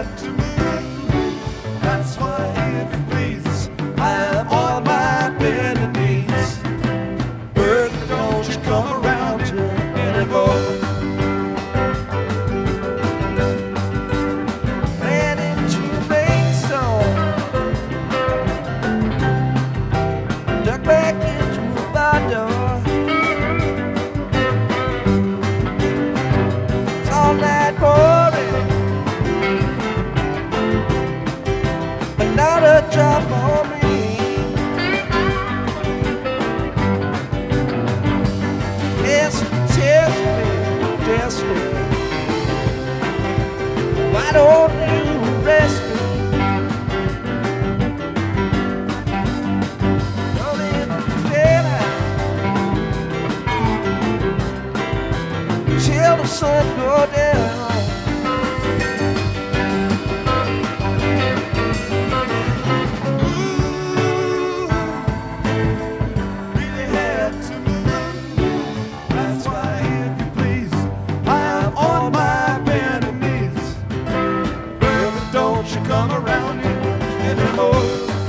had to move. That's why, if you please, I am on my bending knees. Bertha, don't you come around here anymore. Ran into the main store, ducked back into a bar door. It's all night pouring, but not a drop on me. Test me, why don't you arrest me? Don't even till the sun go down. Come around here anymore.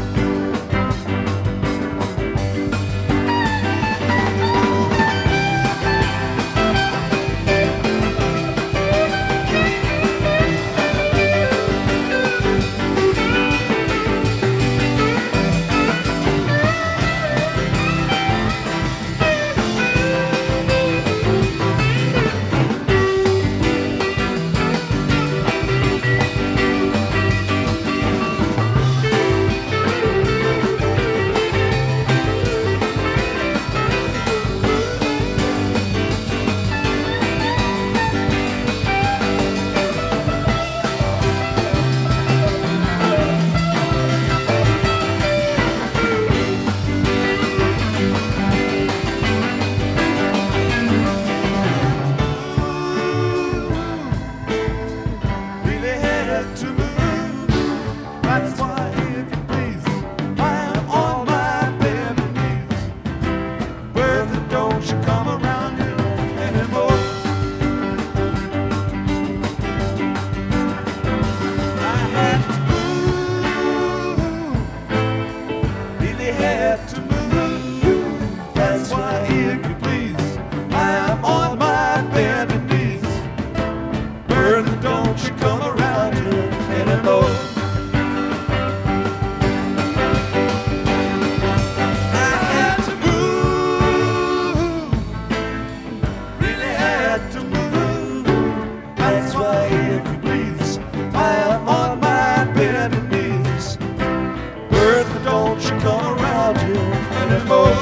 Don't you come around here anymore. I had to move, really had to move. That's why, if you please, I am on my bending knees. Bertha, don't you come around here anymore.